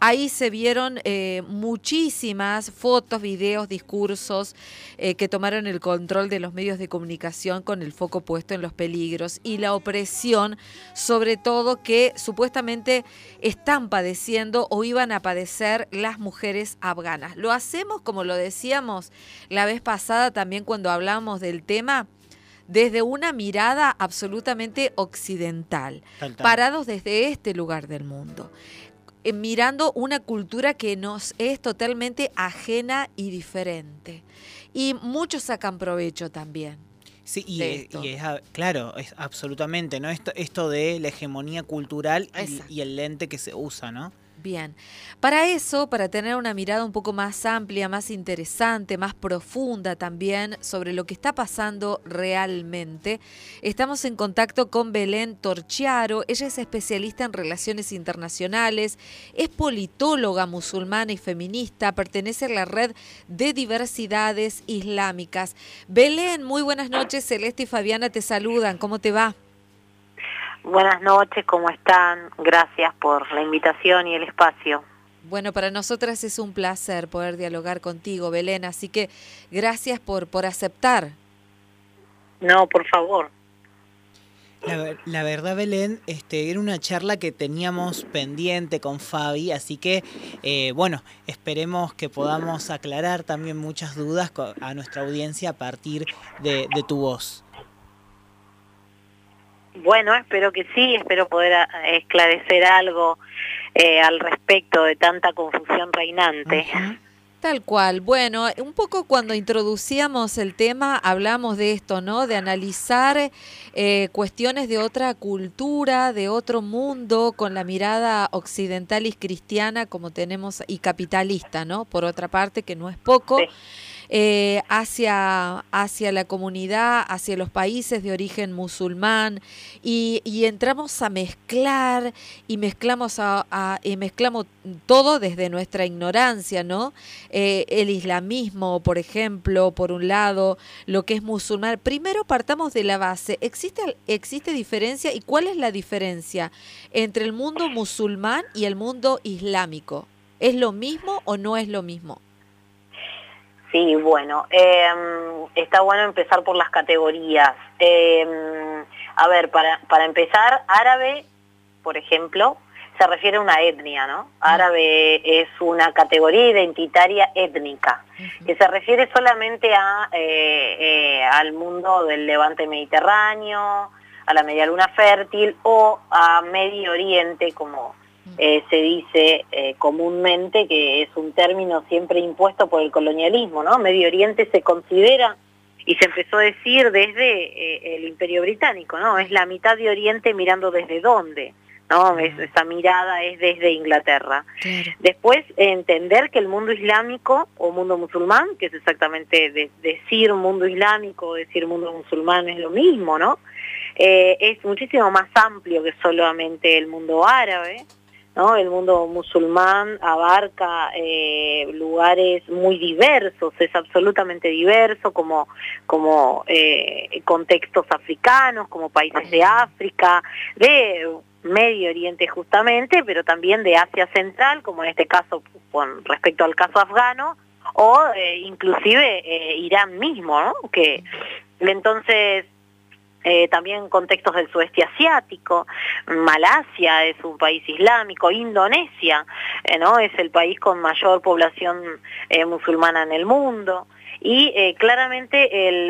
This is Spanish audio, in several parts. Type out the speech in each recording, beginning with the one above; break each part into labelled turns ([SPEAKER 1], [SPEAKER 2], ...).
[SPEAKER 1] Ahí se vieron muchísimas fotos, videos, discursos que tomaron el control de los medios de comunicación con el foco puesto en los peligros y la opresión, sobre todo que supuestamente están padeciendo o iban a padecer las mujeres afganas. Lo hacemos, como lo decíamos la vez pasada también cuando hablamos del tema, desde una mirada absolutamente occidental, parados desde este lugar del mundo, mirando una cultura que nos es totalmente ajena y diferente. Y muchos sacan provecho también.
[SPEAKER 2] Sí, claro, es absolutamente, ¿no? Esto de la hegemonía cultural y el lente que se usa, ¿no?
[SPEAKER 1] Bien, para eso, para tener una mirada un poco más amplia, más interesante, más profunda también sobre lo que está pasando realmente, estamos en contacto con Belén Torchiaro. Ella es especialista en relaciones internacionales, es politóloga musulmana y feminista, pertenece a la red de diversidades islámicas. Belén, muy buenas noches, Celeste y Fabiana te saludan, ¿cómo te va?
[SPEAKER 3] Buenas noches, ¿cómo están? Gracias por la invitación y el espacio.
[SPEAKER 1] Bueno, para nosotras es un placer poder dialogar contigo, Belén, así que gracias por aceptar.
[SPEAKER 3] No, por favor.
[SPEAKER 2] La verdad, Belén, era una charla que teníamos pendiente con Fabi, así que, bueno, esperemos que podamos aclarar también muchas dudas a nuestra audiencia a partir de tu voz.
[SPEAKER 3] Bueno, espero que sí, espero poder esclarecer algo al respecto de tanta confusión reinante.
[SPEAKER 1] Uh-huh. Tal cual. Bueno, un poco cuando introducíamos el tema hablamos de esto, ¿no? De analizar cuestiones de otra cultura, de otro mundo, con la mirada occidental y cristiana como tenemos, y capitalista, ¿no? Por otra parte, que no es poco. Sí. Hacia la comunidad, hacia los países de origen musulmán, y entramos a mezclar y mezclamos mezclamos todo desde nuestra ignorancia, ¿no? El islamismo, por ejemplo, por un lado, lo que es musulmán. Primero partamos de la base. ¿Existe diferencia? ¿Y cuál es la diferencia entre el mundo musulmán y el mundo islámico? ¿Es lo mismo o no es lo mismo?
[SPEAKER 3] Sí, bueno, está bueno empezar por las categorías. A ver, para empezar, árabe, por ejemplo, se refiere a una etnia, ¿no? Árabe es una categoría identitaria étnica, que se refiere solamente al mundo del levante mediterráneo, a la media luna fértil o a Medio Oriente, como se dice comúnmente, que es un término siempre impuesto por el colonialismo, ¿no? Medio Oriente se considera, y se empezó a decir desde el Imperio Británico, ¿no? Es la mitad de Oriente mirando desde dónde, ¿no? Esa mirada es desde Inglaterra. Claro. Después, entender que el mundo islámico o mundo musulmán, que es exactamente decir mundo islámico o decir mundo musulmán es lo mismo, ¿no? Es muchísimo más amplio que solamente el mundo árabe, ¿no? El mundo musulmán abarca lugares muy diversos, es absolutamente diverso, como contextos africanos, como países de África, de Medio Oriente justamente, pero también de Asia Central, como en este caso con respecto al caso afgano, o inclusive Irán mismo, ¿no? Que entonces también contextos del sudeste asiático. Malasia es un país islámico, Indonesia, ¿no? Es el país con mayor población musulmana en el mundo. Y claramente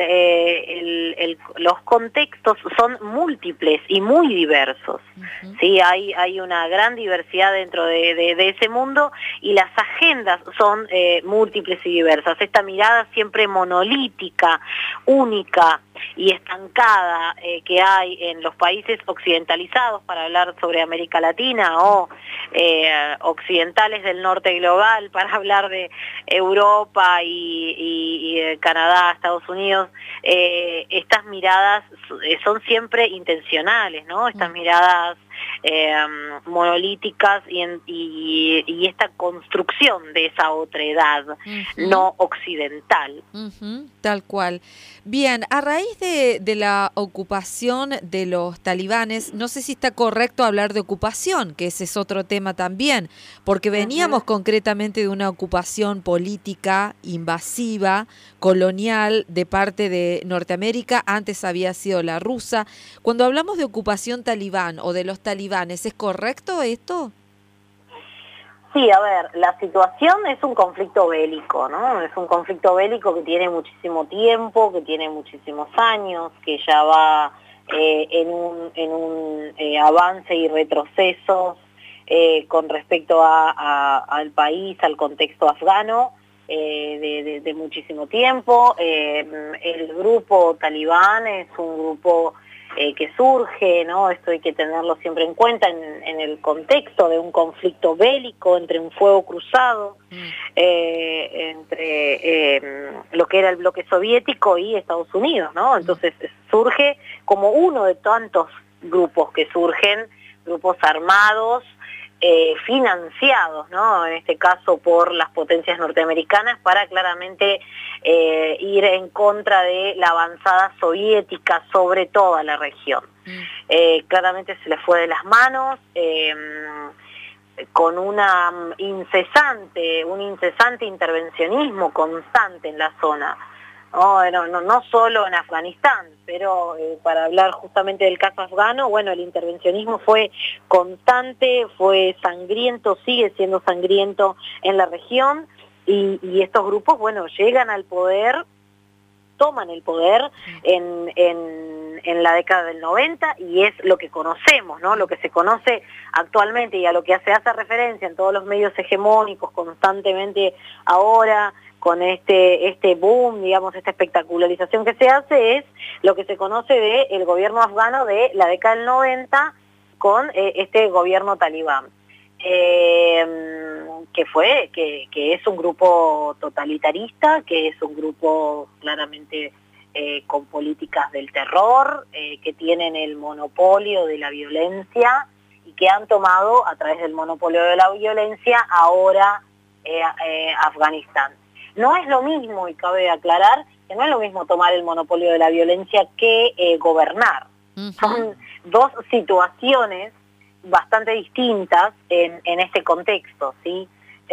[SPEAKER 3] los contextos son múltiples y muy diversos. Uh-huh. ¿Sí? Hay una gran diversidad dentro de ese mundo, y las agendas son múltiples y diversas. Esta mirada siempre monolítica, única y estancada que hay en los países occidentalizados, para hablar sobre América Latina, o occidentales del norte global, para hablar de Europa y Canadá, Estados Unidos. Estas miradas son siempre intencionales, ¿no? Estas miradas monolíticas y esta construcción de esa otredad no occidental.
[SPEAKER 1] Tal cual. Bien, a raíz de la ocupación de los talibanes, no sé si está correcto hablar de ocupación, que ese es otro tema también, porque veníamos concretamente de una ocupación política, invasiva, colonial, de parte de Norteamérica, antes había sido la rusa. Cuando hablamos de ocupación talibán o de los talibanes, ¿es correcto esto?
[SPEAKER 3] Sí, a ver, la situación es un conflicto bélico, ¿no? Es un conflicto bélico que tiene muchísimo tiempo, que tiene muchísimos años, que ya va en un avance y retrocesos con respecto al país, al contexto afgano, de muchísimo tiempo. El grupo talibán es un grupo que surge, ¿no? Esto hay que tenerlo siempre en cuenta en el contexto de un conflicto bélico entre un fuego cruzado entre lo que era el bloque soviético y Estados Unidos, ¿no? Entonces surge como uno de tantos grupos que surgen, grupos armados, financiados, ¿no? En este caso por las potencias norteamericanas para claramente ir en contra de la avanzada soviética sobre toda la región. Claramente se les fue de las manos con un incesante intervencionismo constante en la zona. No solo en Afganistán, pero para hablar justamente del caso afgano, bueno, el intervencionismo fue constante, fue sangriento, sigue siendo sangriento en la región, y estos grupos, bueno, llegan al poder, toman el poder en la década del 90, y es lo que conocemos, ¿no? Lo que se conoce actualmente y a lo que se hace referencia en todos los medios hegemónicos constantemente ahora, con este boom, digamos, esta espectacularización que se hace, es lo que se conoce del gobierno afgano de la década del 90 con este gobierno talibán, que es un grupo totalitarista, que es un grupo claramente con políticas del terror, que tienen el monopolio de la violencia y que han tomado a través del monopolio de la violencia ahora Afganistán. No es lo mismo, y cabe aclarar, que no es lo mismo tomar el monopolio de la violencia que gobernar. Son dos situaciones bastante distintas en este contexto, ¿sí?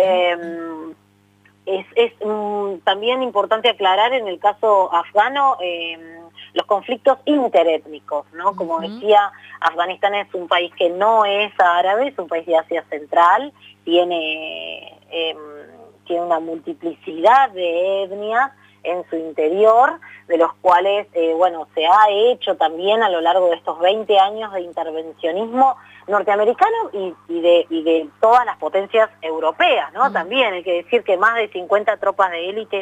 [SPEAKER 3] Es también importante aclarar en el caso afgano los conflictos interétnicos, ¿no? Como decía, Afganistán es un país que no es árabe, es un país de Asia Central, tiene una multiplicidad de etnias en su interior, de los cuales, se ha hecho también a lo largo de estos 20 años de intervencionismo norteamericano y de todas las potencias europeas, ¿no? También hay que decir que más de 50 tropas de élites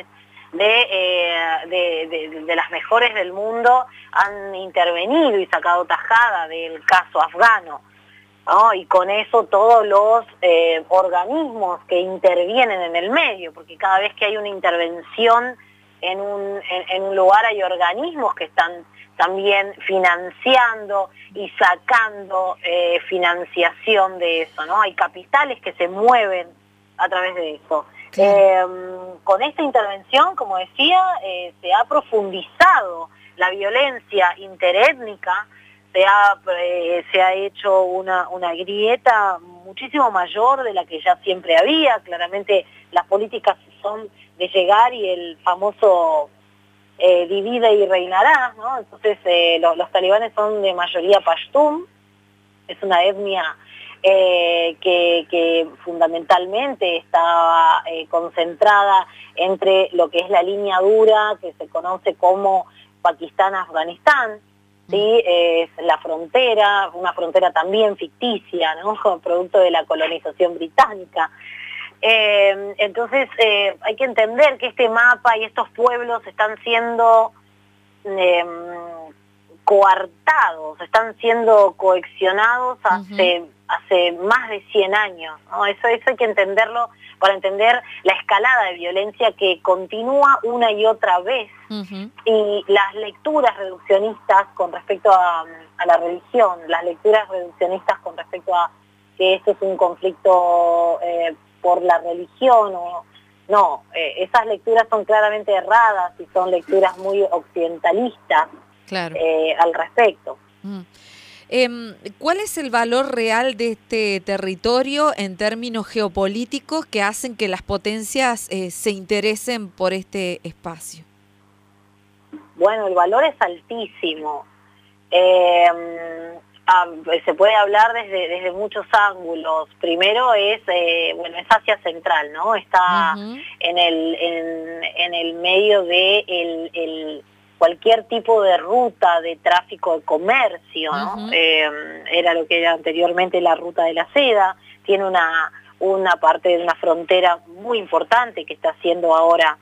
[SPEAKER 3] de las mejores del mundo han intervenido y sacado tajada del caso afgano, ¿no? Y con eso todos los organismos que intervienen en el medio, porque cada vez que hay una intervención en un lugar hay organismos que están también financiando y sacando financiación de eso, ¿no? Hay capitales que se mueven a través de eso. Con esta intervención, como decía, se ha profundizado la violencia interétnica, se ha hecho una grieta muchísimo mayor de la que ya siempre había. Claramente las políticas son de llegar y el famoso divide y reinará, ¿no? Entonces los talibanes son de mayoría pashtun, es una etnia que fundamentalmente está concentrada entre lo que es la línea dura, que se conoce como Pakistán-Afganistán, ¿sí? Es la frontera, una frontera también ficticia, ¿no? Producto de la colonización británica. Entonces hay que entender que este mapa y estos pueblos están siendo coartados, están siendo coaccionados hace hace más de 100 años, ¿no? Eso hay que entenderlo para entender la escalada de violencia que continúa una y otra vez. Y las lecturas reduccionistas con respecto a la religión, las lecturas reduccionistas con respecto a que esto es un conflicto por la religión o no, esas lecturas son claramente erradas y son lecturas muy occidentalistas al respecto.
[SPEAKER 1] ¿Cuál es el valor real de este territorio en términos geopolíticos que hacen que las potencias se interesen por este espacio?
[SPEAKER 3] Bueno, el valor es altísimo. Se puede hablar desde muchos ángulos. Primero es Asia Central, ¿no? Está en el medio de cualquier tipo de ruta de tráfico de comercio, ¿no? Era lo que era anteriormente la ruta de la seda. Tiene una parte de una frontera muy importante que está siendo ahora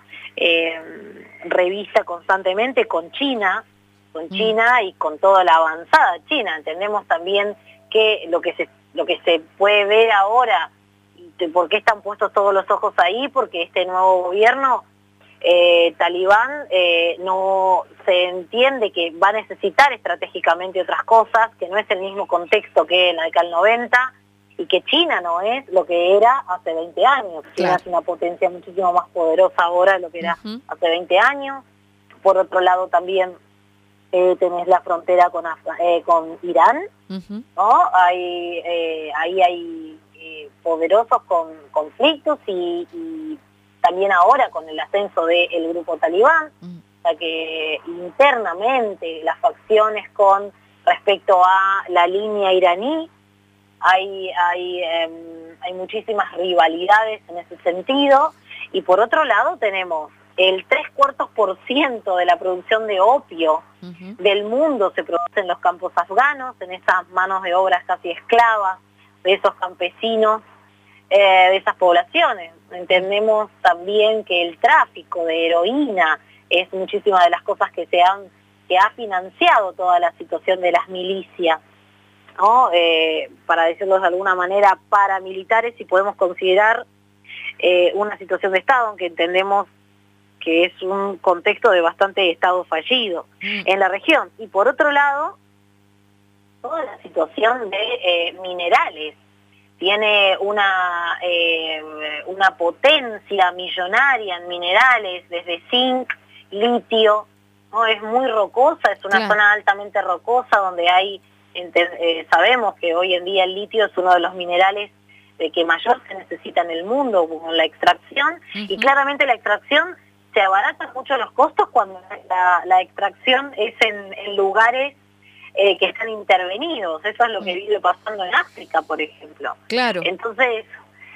[SPEAKER 3] revista constantemente con China y con toda la avanzada China. Entendemos también que lo que se puede ver ahora, ¿por qué están puestos todos los ojos ahí? Porque este nuevo gobierno talibán no se entiende que va a necesitar estratégicamente otras cosas, que no es el mismo contexto que en la década del 90 y que China no es lo que era hace 20 años. China es una potencia muchísimo más poderosa ahora de lo que era hace 20 años. Por otro lado también tenés la frontera con Irán, ¿no? Ahí hay poderosos conflictos y también ahora con el ascenso del grupo talibán, o sea que internamente las facciones con respecto a la línea iraní, hay muchísimas rivalidades en ese sentido, y por otro lado tenemos el 3/4% de la producción de opio del mundo se produce en los campos afganos, en esas manos de obras casi esclavas de esos campesinos, de esas poblaciones. Entendemos también que el tráfico de heroína es muchísimas de las cosas que ha financiado toda la situación de las milicias, ¿no? Para decirlo de alguna manera, paramilitares, si podemos considerar una situación de Estado, aunque entendemos que es un contexto de bastante Estado fallido en la región. Y por otro lado, toda la situación de minerales. Tiene una potencia millonaria en minerales, desde zinc, litio, ¿no? Es muy rocosa, es una zona altamente rocosa donde sabemos que hoy en día el litio es uno de los minerales que mayor se necesita en el mundo, como la extracción, y claramente la extracción se abaratan mucho los costos cuando la extracción es en lugares que están intervenidos. Eso es lo que vive pasando en África, por ejemplo. Claro. Entonces,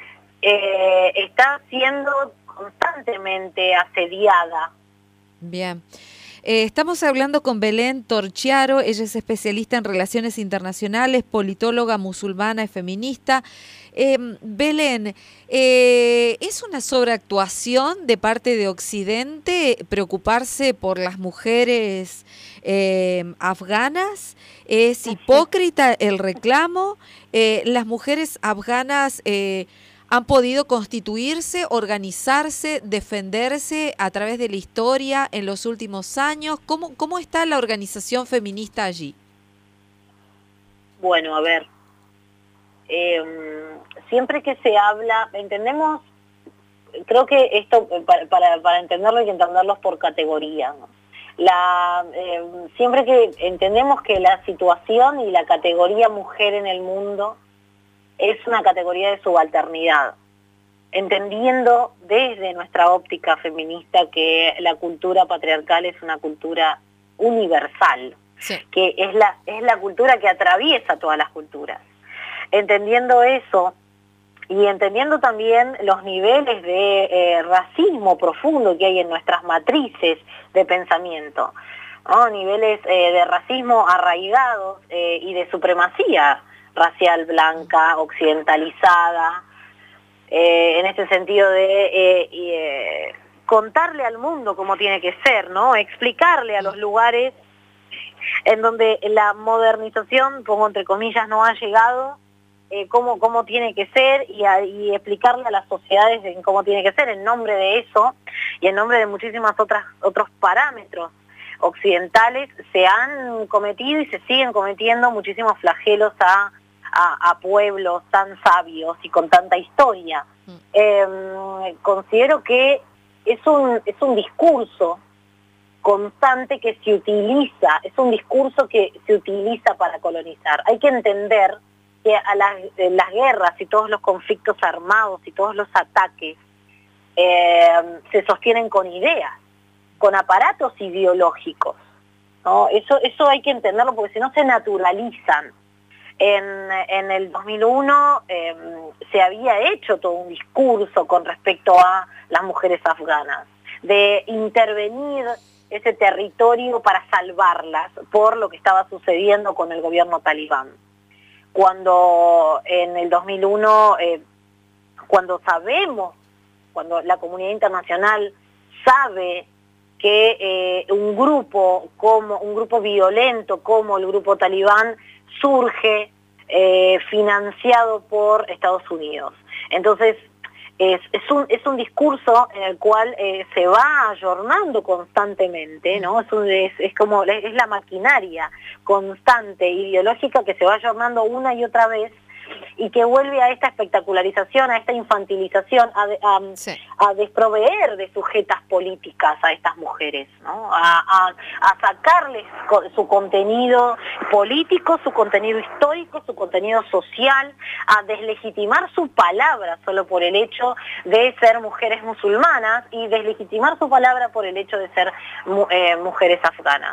[SPEAKER 3] está siendo constantemente asediada.
[SPEAKER 1] Bien. Estamos hablando con Belén Torchiaro, ella es especialista en relaciones internacionales, politóloga musulmana y feminista. Belén, ¿es una sobreactuación de parte de Occidente preocuparse por las mujeres afganas? ¿Es hipócrita el reclamo? ¿Las mujeres afganas han podido constituirse, organizarse, defenderse a través de la historia en los últimos años? ¿Cómo está la organización feminista allí?
[SPEAKER 3] Bueno, a ver, siempre que se habla, entendemos, creo que esto, para entenderlo hay que entenderlos por categoría, ¿no? Siempre que entendemos que la situación y la categoría mujer en el mundo es una categoría de subalternidad, entendiendo desde nuestra óptica feminista que la cultura patriarcal es una cultura universal, que es la cultura que atraviesa todas las culturas. Entendiendo eso y entendiendo también los niveles de racismo profundo que hay en nuestras matrices de pensamiento, ¿no? Niveles de racismo arraigados y de supremacía racial blanca, occidentalizada, en este sentido de contarle al mundo cómo tiene que ser, ¿no? Explicarle a los lugares en donde la modernización, pongo entre comillas, no ha llegado, cómo tiene que ser y explicarle a las sociedades en cómo tiene que ser en nombre de eso y en nombre de muchísimas otros parámetros occidentales. Se han cometido y se siguen cometiendo muchísimos flagelos a pueblos tan sabios y con tanta historia. Considero que es un discurso constante que se utiliza, es un discurso que se utiliza para colonizar. Hay que entender que las guerras y todos los conflictos armados y todos los ataques se sostienen con ideas, con aparatos ideológicos, ¿no? Eso hay que entenderlo porque si no se naturalizan. En el 2001 se había hecho todo un discurso con respecto a las mujeres afganas, de intervenir ese territorio para salvarlas por lo que estaba sucediendo con el gobierno talibán. Cuando en el 2001, cuando la comunidad internacional sabe que un grupo violento como el grupo talibán surge financiado por Estados Unidos. Entonces, es un discurso en el cual se va ayornando constantemente, ¿no? Es la maquinaria constante ideológica que se va ayornando una y otra vez y que vuelve a esta espectacularización, a esta infantilización, a desproveer de sujetas políticas a estas mujeres, ¿no? A sacarles su contenido político, su contenido histórico, su contenido social, a deslegitimar su palabra solo por el hecho de ser mujeres musulmanas y deslegitimar su palabra por el hecho de ser mujeres afganas.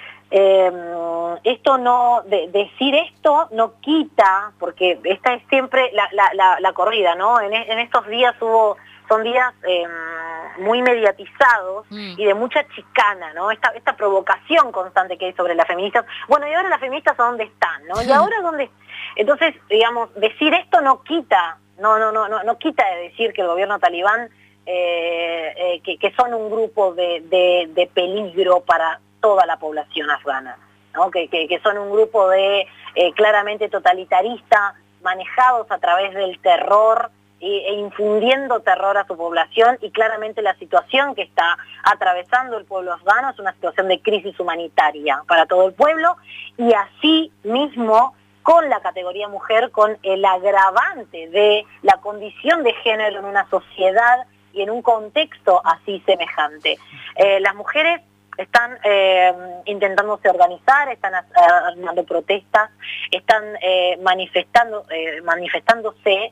[SPEAKER 3] Decir esto no quita, porque esta es siempre la corrida, ¿no? En estos días son días muy mediatizados y de mucha chicana, ¿no? Esta provocación constante que hay sobre las feministas. Bueno, y ahora las feministas ¿dónde están, no? Y ahora ¿dónde? Entonces, digamos, decir esto no quita, no quita de decir que el gobierno talibán que son un grupo de peligro para toda la población afgana, ¿no? Que son un grupo claramente totalitarista, manejados a través del terror e infundiendo terror a su población, y claramente la situación que está atravesando el pueblo afgano es una situación de crisis humanitaria para todo el pueblo, y así mismo con la categoría mujer, con el agravante de la condición de género en una sociedad y en un contexto así semejante. Las mujeres están intentándose organizar, están armando protestas, están manifestándose.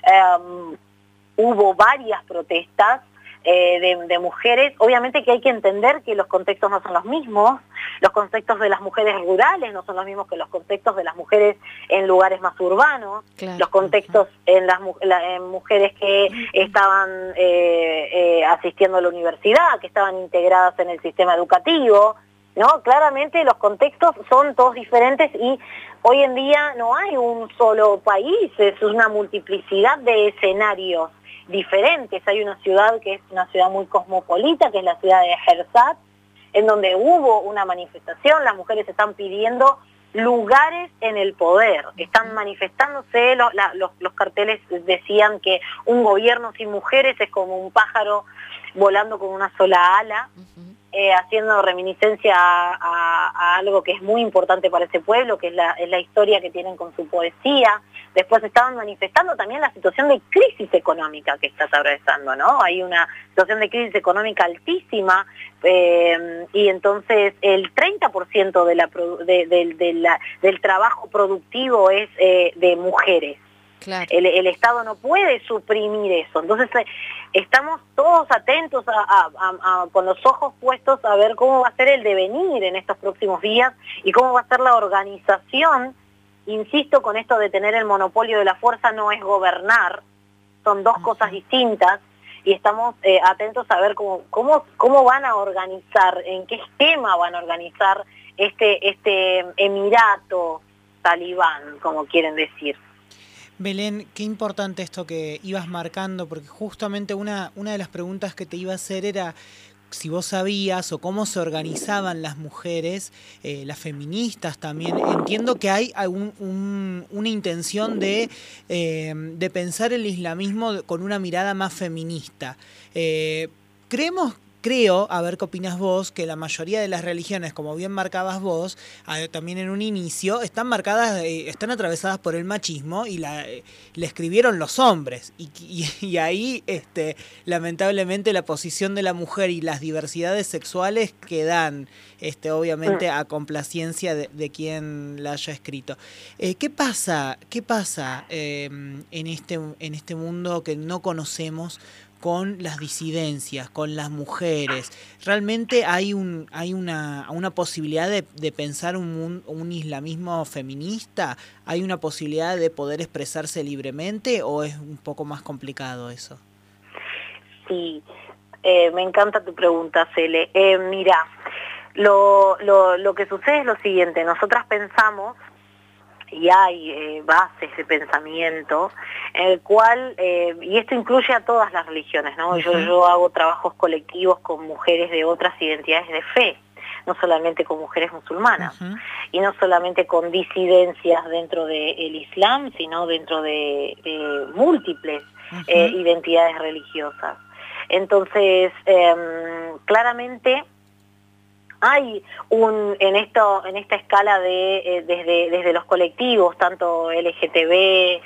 [SPEAKER 3] Hubo varias protestas de mujeres. Obviamente que hay que entender que los contextos no son los mismos, los contextos de las mujeres rurales no son los mismos que los contextos de las mujeres en lugares más urbanos, claro. Los contextos en mujeres que estaban asistiendo a la universidad, que estaban integradas en el sistema educativo, ¿no? Claramente los contextos son todos diferentes y hoy en día no hay un solo país, es una multiplicidad de escenarios diferentes. Hay una ciudad que es una ciudad muy cosmopolita, que es la ciudad de Herzat, en donde hubo una manifestación, las mujeres están pidiendo lugares en el poder, están manifestándose, los carteles decían que un gobierno sin mujeres es como un pájaro volando con una sola ala, haciendo reminiscencia a algo que es muy importante para ese pueblo, que es la historia que tienen con su poesía. Después estaban manifestando también la situación de crisis económica que está atravesando, ¿no? Hay una situación de crisis económica altísima, y entonces el 30% del trabajo productivo es de mujeres. Claro. El Estado no puede suprimir eso. Entonces estamos todos atentos con los ojos puestos a ver cómo va a ser el devenir en estos próximos días y cómo va a ser la organización. Insisto con esto de tener el monopolio de la fuerza no es gobernar, son dos cosas distintas, y estamos atentos a ver cómo van a organizar, en qué esquema van a organizar este emirato talibán, como quieren decir.
[SPEAKER 2] Belén, qué importante esto que ibas marcando, porque justamente una de las preguntas que te iba a hacer era si vos sabías o cómo se organizaban las mujeres, las feministas también. Entiendo que hay una intención de pensar el islamismo con una mirada más feminista. Creo, a ver qué opinas vos, que la mayoría de las religiones, como bien marcabas vos, también en un inicio, están marcadas, están atravesadas por el machismo y la escribieron los hombres. Y ahí, lamentablemente, la posición de la mujer y las diversidades sexuales quedan, obviamente, a complacencia de quien la haya escrito. ¿Qué pasa en este mundo que no conocemos con las disidencias, con las mujeres? ¿Realmente hay una posibilidad de pensar un islamismo feminista? ¿Hay una posibilidad de poder expresarse libremente o es un poco más complicado eso?
[SPEAKER 3] Sí, me encanta tu pregunta, Cele. Mira, lo que sucede es lo siguiente: nosotras pensamos, y hay bases de pensamiento, en el cual, y esto incluye a todas las religiones, ¿no? Yo hago trabajos colectivos con mujeres de otras identidades de fe, no solamente con mujeres musulmanas, y no solamente con disidencias dentro del Islam, sino dentro de múltiples identidades religiosas. Entonces, claramente hay en esta escala de desde los colectivos, tanto LGTB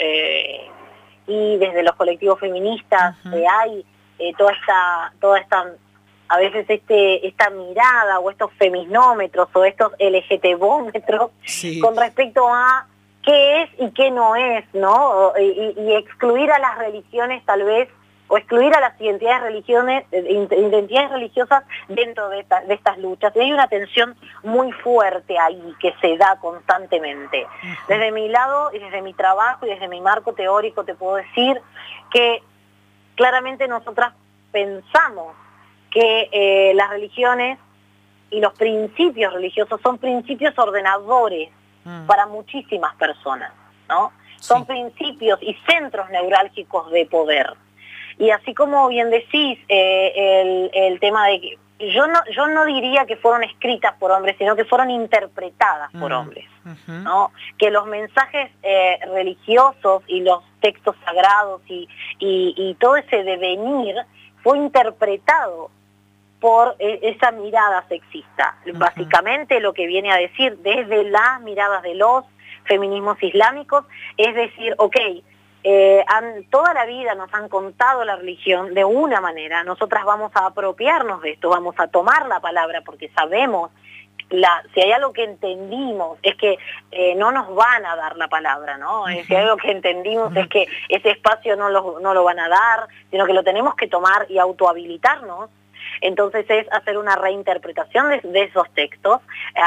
[SPEAKER 3] y desde los colectivos feministas, hay toda esta a veces esta mirada o estos feminómetros o estos LGTBómetros con respecto a qué es y qué no es, ¿no? Y excluir a las religiones tal vez, o excluir a las identidades religiosas dentro de estas luchas. Y hay una tensión muy fuerte ahí que se da constantemente. Desde mi lado y desde mi trabajo y desde mi marco teórico te puedo decir que claramente nosotras pensamos que las religiones y los principios religiosos son principios ordenadores para muchísimas personas, ¿no? Son principios y centros neurálgicos de poder. Y así como bien decís, el tema de que yo no diría que fueron escritas por hombres, sino que fueron interpretadas por hombres, ¿no? Que los mensajes religiosos y los textos sagrados y todo ese devenir fue interpretado por esa mirada sexista. Básicamente lo que viene a decir desde las miradas de los feminismos islámicos es decir, toda la vida nos han contado la religión de una manera, nosotras vamos a apropiarnos de esto, vamos a tomar la palabra porque sabemos, si hay algo que entendimos es que no nos van a dar la palabra, ¿no? Si hay algo que entendimos es que ese espacio no lo van a dar, sino que lo tenemos que tomar y autohabilitarnos. Entonces es hacer una reinterpretación de esos textos,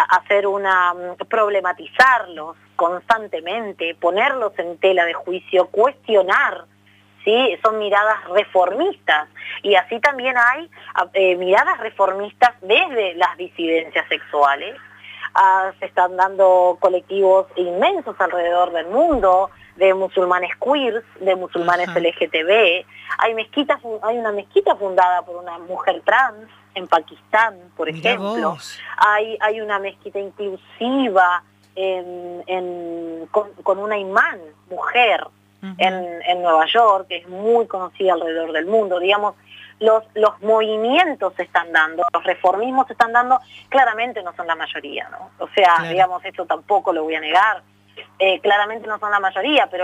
[SPEAKER 3] problematizarlos constantemente, ponerlos en tela de juicio, cuestionar, ¿sí? Son miradas reformistas. Y así también hay miradas reformistas desde las disidencias sexuales. Se están dando colectivos inmensos alrededor del mundo, de musulmanes queers, de musulmanes LGTB. Hay una mezquita fundada por una mujer trans en Pakistán, por ejemplo. Hay una mezquita inclusiva con una imán mujer en Nueva York, que es muy conocida alrededor del mundo. Digamos, los movimientos se están dando, los reformismos se están dando, claramente no son la mayoría, ¿no? O sea, digamos, esto tampoco lo voy a negar, claramente no son la mayoría, pero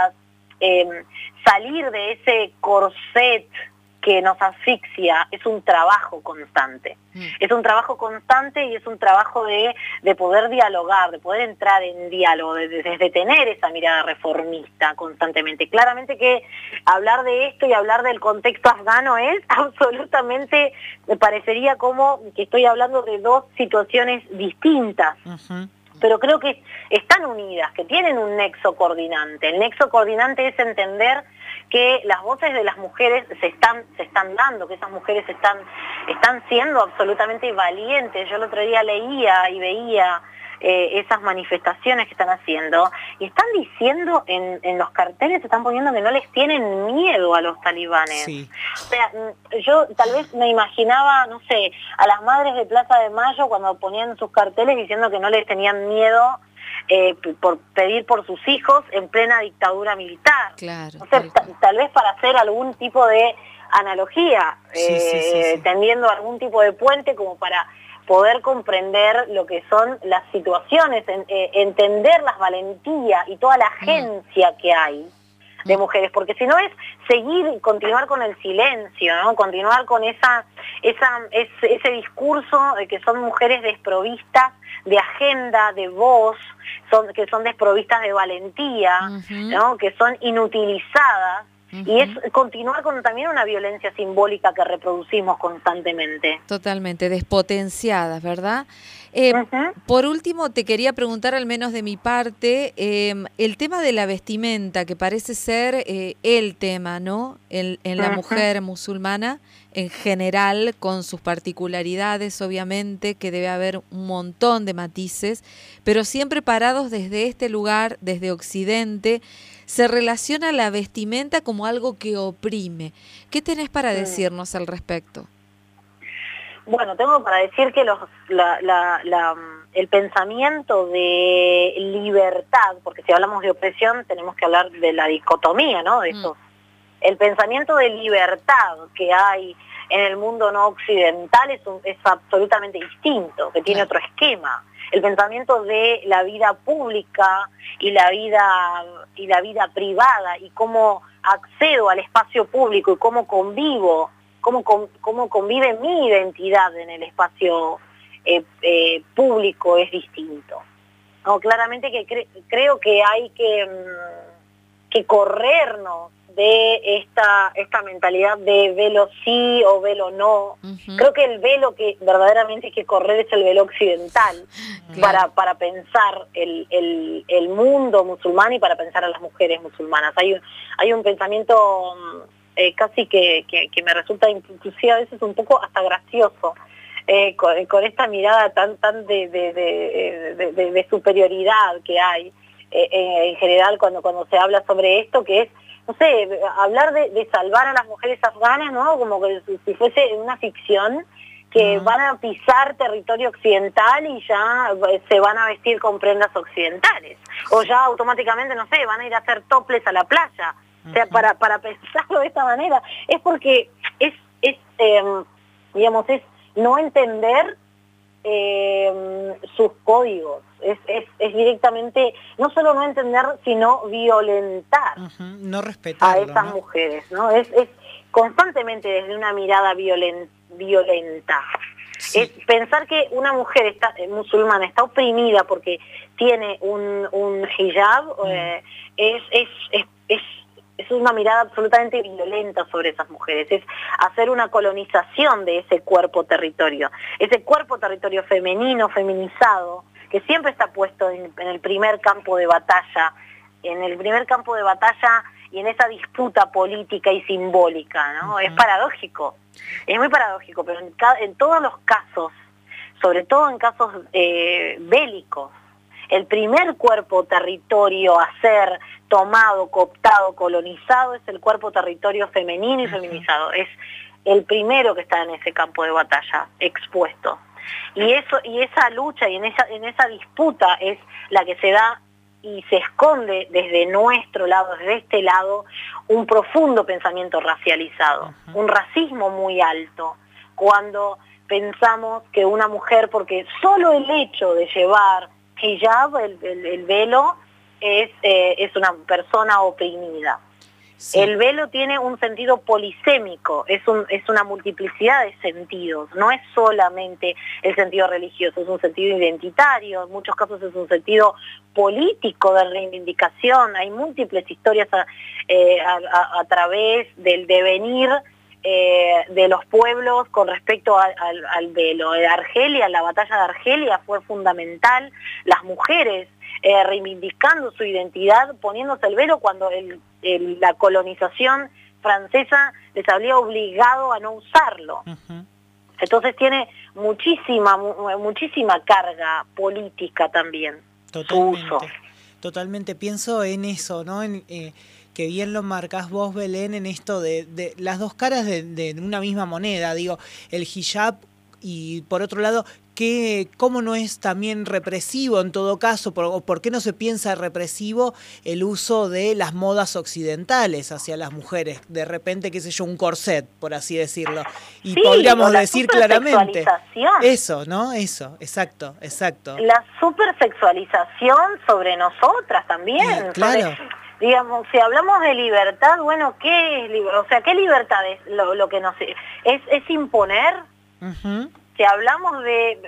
[SPEAKER 3] salir de ese corset que nos asfixia es un trabajo constante. Es un trabajo constante y es un trabajo de poder dialogar, de poder entrar en diálogo, de tener esa mirada reformista constantemente. Claramente que hablar de esto y hablar del contexto afgano es absolutamente, me parecería como que estoy hablando de dos situaciones distintas. Pero creo que están unidas, que tienen un nexo coordinante. El nexo coordinante es entender que las voces de las mujeres se están dando, que esas mujeres están siendo absolutamente valientes. Yo el otro día leía y veía esas manifestaciones que están haciendo, y están diciendo en los carteles, están poniendo que no les tienen miedo a los talibanes.
[SPEAKER 2] Sí.
[SPEAKER 3] O sea, yo tal vez me imaginaba, no sé, a las madres de Plaza de Mayo cuando ponían sus carteles diciendo que no les tenían miedo por pedir por sus hijos en plena dictadura militar.
[SPEAKER 1] Claro.
[SPEAKER 3] O sea, tal vez para hacer algún tipo de analogía,
[SPEAKER 2] sí.
[SPEAKER 3] tendiendo algún tipo de puente como para poder comprender lo que son las situaciones, entender las valentías y toda la agencia que hay de mujeres, porque si no es seguir y continuar con el silencio, ¿no? Continuar con ese discurso de que son mujeres desprovistas de agenda, de voz, que son desprovistas de valentía, ¿no? Que son inutilizadas. Y es continuar con también una violencia simbólica que reproducimos constantemente.
[SPEAKER 1] Totalmente, despotenciadas, ¿verdad? Por último, te quería preguntar, al menos de mi parte, el tema de la vestimenta, que parece ser el tema, ¿no? En la mujer musulmana, en general, con sus particularidades, obviamente, que debe haber un montón de matices, pero siempre parados desde este lugar, desde Occidente. Se relaciona la vestimenta como algo que oprime. ¿Qué tenés para decirnos al respecto?
[SPEAKER 3] Bueno, tengo para decir que el pensamiento de libertad, porque si hablamos de opresión tenemos que hablar de la dicotomía, ¿no? De eso. El pensamiento de libertad que hay en el mundo no occidental es absolutamente distinto, que tiene otro esquema. El pensamiento de la vida pública y la vida privada y cómo accedo al espacio público y cómo convivo, cómo convive mi identidad en el espacio público es distinto. No, claramente que creo que hay que corrernos de esta mentalidad de velo sí o velo no. Creo que el velo que verdaderamente hay que correr es el velo occidental, para pensar el mundo musulmán y para pensar a las mujeres musulmanas. Hay un pensamiento casi que me resulta inclusive a veces un poco hasta gracioso, con esta mirada tan de superioridad que hay en general cuando se habla sobre esto, que es, no sé, hablar de salvar a las mujeres afganas, ¿no? Como que si fuese una ficción, que van a pisar territorio occidental y ya se van a vestir con prendas occidentales. O ya automáticamente, no sé, van a ir a hacer toples a la playa. O sea, para pensarlo de esta manera, es porque es no entender sus códigos. Es directamente, no solo no entender, sino violentar
[SPEAKER 2] no respetarlo,
[SPEAKER 3] a estas mujeres, ¿no? Es constantemente desde una mirada violenta. Sí. Es pensar que una mujer musulmana está oprimida porque tiene un hijab, es una mirada absolutamente violenta sobre esas mujeres, es hacer una colonización de ese cuerpo territorio femenino, feminizado, que siempre está puesto en el primer campo de batalla, y en esa disputa política y simbólica, ¿no? Es paradójico, es muy paradójico, pero en todos los casos, sobre todo en casos bélicos, el primer cuerpo territorio a ser tomado, cooptado, colonizado es el cuerpo territorio femenino y feminizado. Es el primero que está en ese campo de batalla, expuesto. Y esa lucha y en esa disputa es la que se da y se esconde desde nuestro lado, desde este lado, un profundo pensamiento racializado, un racismo muy alto, cuando pensamos que una mujer, porque solo el hecho de llevar hijab, el velo, es una persona oprimida. Sí. El velo tiene un sentido polisémico, es una multiplicidad de sentidos, no es solamente el sentido religioso, es un sentido identitario, en muchos casos es un sentido político de reivindicación. Hay múltiples historias a través del devenir de los pueblos con respecto al velo. Argelia, la batalla de Argelia fue fundamental, las mujeres reivindicando su identidad, poniéndose el velo cuando la colonización francesa les había obligado a no usarlo. Entonces tiene muchísima carga política también.
[SPEAKER 2] Totalmente pienso en eso, ¿no? Que bien lo marcás vos, Belén, en esto de las dos caras de una misma moneda, digo, el hijab y por otro lado, ¿cómo no es también represivo en todo caso? ¿Por qué no se piensa represivo el uso de las modas occidentales hacia las mujeres? De repente, qué sé yo, un corset, por así decirlo. Y sí, podríamos decir claramente eso, ¿no? Eso, exacto.
[SPEAKER 3] La supersexualización sobre nosotras también. Claro. Digamos, si hablamos de libertad, bueno, ¿qué es libertad? O sea, ¿qué libertad es lo que nos es imponer? Uh-huh. Si hablamos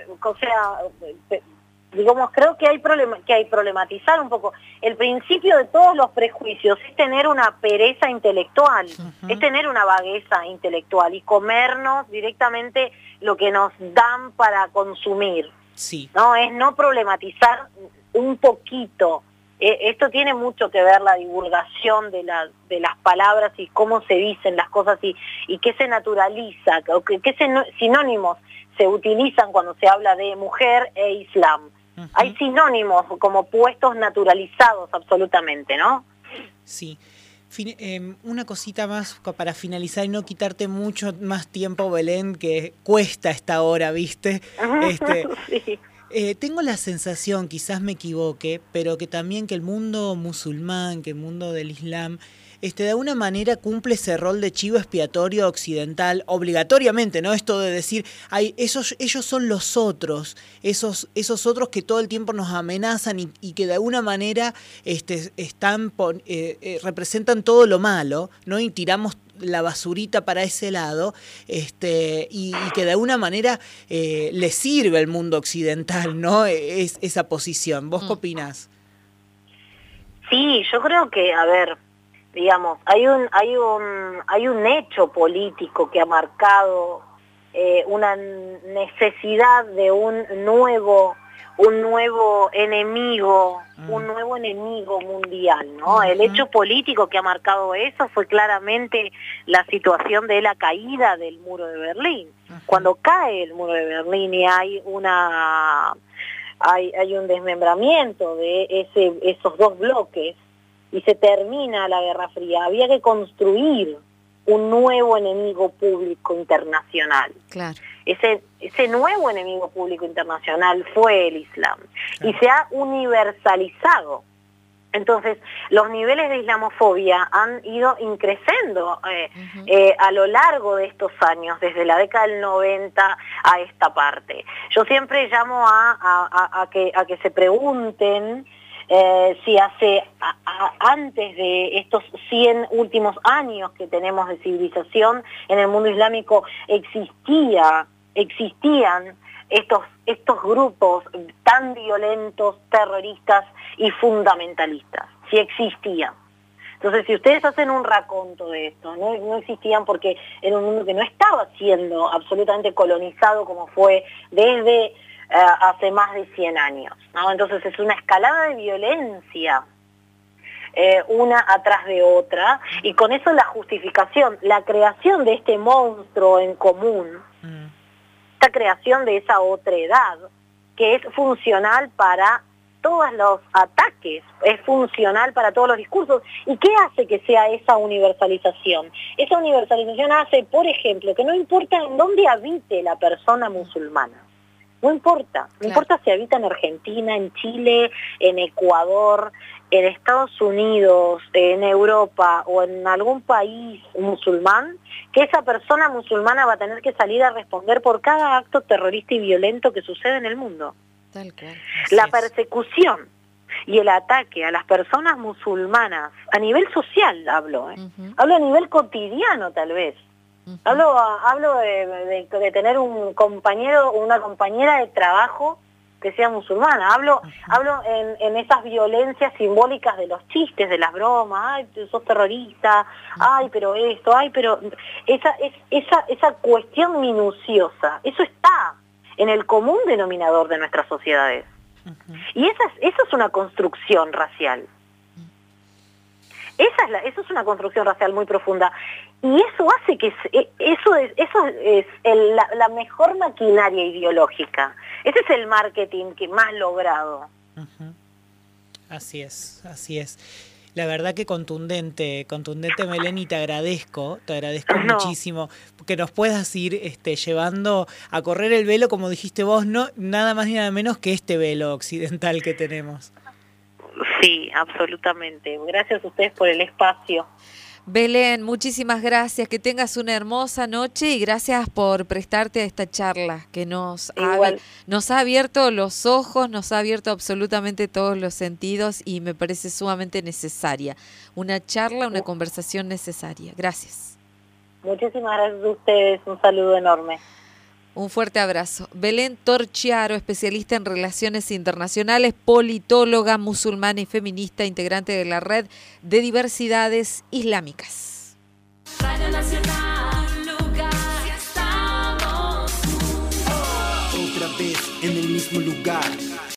[SPEAKER 3] digamos, creo que hay problematizar un poco. El principio de todos los prejuicios es tener una pereza intelectual, uh-huh. Es tener una vagueza intelectual y comernos directamente lo que nos dan para consumir.
[SPEAKER 2] Sí.
[SPEAKER 3] No, es no problematizar un poquito. Esto tiene mucho que ver la divulgación de las palabras y cómo se dicen las cosas y qué se naturaliza, qué sinónimos se utilizan cuando se habla de mujer e islam. Uh-huh. Hay sinónimos como puestos naturalizados absolutamente, ¿no?
[SPEAKER 2] Sí. Una cosita más para finalizar y no quitarte mucho más tiempo, Belén, que cuesta esta hora, ¿viste?
[SPEAKER 3] Sí.
[SPEAKER 2] Tengo la sensación, quizás me equivoque, pero que también que el mundo musulmán, que el mundo del Islam, de alguna manera cumple ese rol de chivo expiatorio occidental, obligatoriamente, ¿no? Esto de decir, ellos son los otros, esos otros que todo el tiempo nos amenazan y que de alguna manera representan todo lo malo, ¿no? Y tiramos la basurita para ese lado, y que de alguna manera le sirve al mundo occidental, ¿no? Esa posición. ¿Vos qué opinás?
[SPEAKER 3] Sí, yo creo que, a ver, digamos, hay un hecho político que ha marcado una necesidad de un nuevo enemigo, un nuevo enemigo mundial, ¿no? Uh-huh. El hecho político que ha marcado eso fue claramente la situación de la caída del muro de Berlín. Uh-huh. Cuando cae el muro de Berlín y hay un desmembramiento de esos dos bloques y se termina la Guerra Fría, había que construir un nuevo enemigo público internacional.
[SPEAKER 1] Claro.
[SPEAKER 3] Ese nuevo enemigo público internacional fue el Islam. Claro. Y se ha universalizado. Entonces, los niveles de islamofobia han ido increciendo uh-huh. A lo largo de estos años, desde la década del 90 a esta parte. Yo siempre llamo a que se pregunten si antes de estos 100 últimos años que tenemos de civilización en el mundo islámico existían estos grupos tan violentos, terroristas y fundamentalistas, si existían. Entonces, si ustedes hacen un raconto de esto, no existían porque era un mundo que no estaba siendo absolutamente colonizado como fue desde hace más de 100 años, ¿no? Entonces es una escalada de violencia, una atrás de otra, y con eso la justificación, la creación de este monstruo en común, esta creación de esa otredad, que es funcional para todos los ataques, es funcional para todos los discursos. ¿Y qué hace que sea esa universalización? Esa universalización hace, por ejemplo, que no importa en dónde habite la persona musulmana, no importa si habita en Argentina, en Chile, en Ecuador, en Estados Unidos, en Europa o en algún país musulmán, que esa persona musulmana va a tener que salir a responder por cada acto terrorista y violento que sucede en el mundo.
[SPEAKER 1] Tal cual.
[SPEAKER 3] La persecución y el ataque a las personas musulmanas, a nivel social hablo, uh-huh. Hablo a nivel cotidiano tal vez. Uh-huh. Hablo de tener un compañero o una compañera de trabajo que sea musulmana. Hablo en esas violencias simbólicas de los chistes, de las bromas. Ay, tú sos terrorista. Ay, pero esto. Ay, pero esa cuestión minuciosa. Eso está en el común denominador de nuestras sociedades. Uh-huh. Y esa es una construcción racial. Eso es una construcción racial muy profunda. Y eso hace que eso es la mejor maquinaria ideológica. Ese es el marketing que más logrado.
[SPEAKER 2] Uh-huh. Así es, así es. La verdad que contundente, Belén, y te agradezco muchísimo que nos puedas ir llevando a correr el velo, como dijiste vos, no nada más ni nada menos que este velo occidental que tenemos.
[SPEAKER 3] Sí, absolutamente. Gracias a ustedes por el espacio.
[SPEAKER 1] Belén, muchísimas gracias, que tengas una hermosa noche y gracias por prestarte a esta charla que nos ha abierto los ojos, nos ha abierto absolutamente todos los sentidos y me parece sumamente necesaria. Una charla, una conversación necesaria. Gracias.
[SPEAKER 3] Muchísimas gracias a ustedes, un saludo enorme.
[SPEAKER 1] Un fuerte abrazo. Belén Torchiaro, especialista en relaciones internacionales, politóloga, musulmana y feminista, integrante de la Red de Diversidades Islámicas. Radio Nacional, lugar, estamos.
[SPEAKER 4] Otra vez en el mismo lugar.